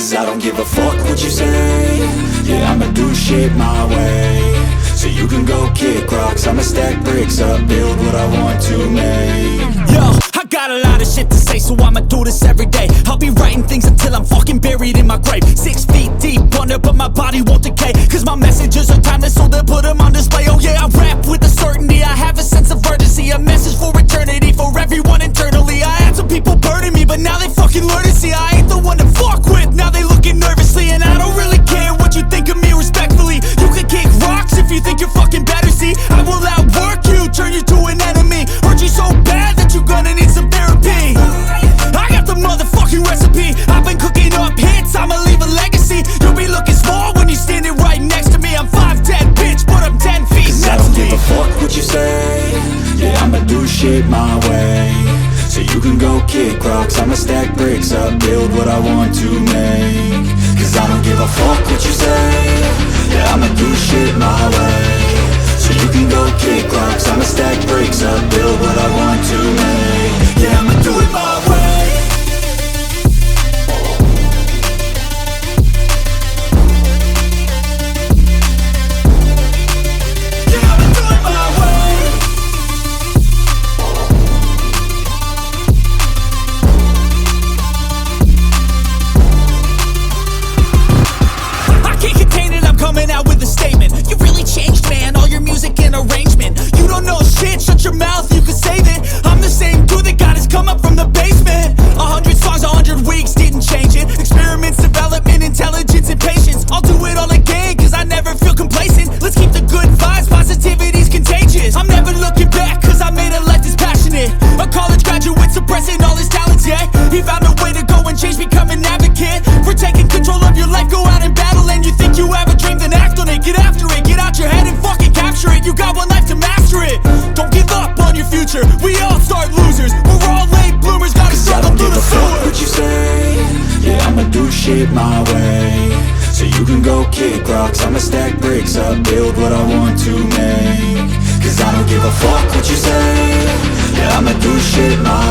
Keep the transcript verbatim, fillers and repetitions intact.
Cause I don't give a fuck what you say. Yeah, I'ma do shit my way. So you can go kick rocks, I'ma stack bricks up, build what I want to make. Yo, I got a lot of shit to say, so I'ma do this every day. I'll be writing things until I'm fucking buried in my grave. Six feet deep under, but my body won't decay. Cause my messages are timeless, so they'll put them on display. Oh yeah, I rap with a certainty, I have a sense of urgency. A message for eternity, for everyone internally. I had some people burning me, but now they fucking learn to see I ain't the one to fuck with, now they looking nervously. And I don't really care what you think of me, respectfully. You can kick rocks if you think you're fucking better, see. I will outwork you, turn you to an enemy. Hurt you so bad that you're gonna need some therapy. I got the motherfucking recipe, I've been cooking up hits, I'ma leave a legacy. You'll be looking small when you're standing right next to me. I'm five ten, bitch, but I'm ten feet Cause next I don't to me. give a fuck what you say. Yeah, I'ma do shit my way. So you can go kick rocks, I'ma stack bricks up, build what I want to make. Cause I don't give a fuck what you say. Yeah, I'ma do shit my way. So you can go kick rocks, I'ma stack bricks up, build what I want to make. Yeah, I'ma do it my way. Coming out with a statement. You really changed, man, all your music and arrangement. You don't know shit, shut your mouth, you can save it. I'm the same dude that got his come up from the basement. A hundred songs, a hundred weeks, didn't change it. Experiments, development, intelligence, and patience. I'll do it all again, cause I never feel complacent. Let's keep the good vibes, positivity's contagious. I'm never looking back, cause I made a life that's passionate. A college graduate suppressing all his talents, yeah. He found a way to go and change, become an advocate. For taking control of your life, go out and battle. And you think you have a dream, then act on it. Get after it, get out your head and fucking capture it. You got one life to master it. Don't give up on your future, we all start losers. We're all late bloomers, gotta struggle through the sewer. What you say? Yeah, I'ma do shit my way. So you can go kick rocks, I'ma stack bricks up, build what I want to make. Cause I don't give a fuck what you say. Yeah, I'ma do shit my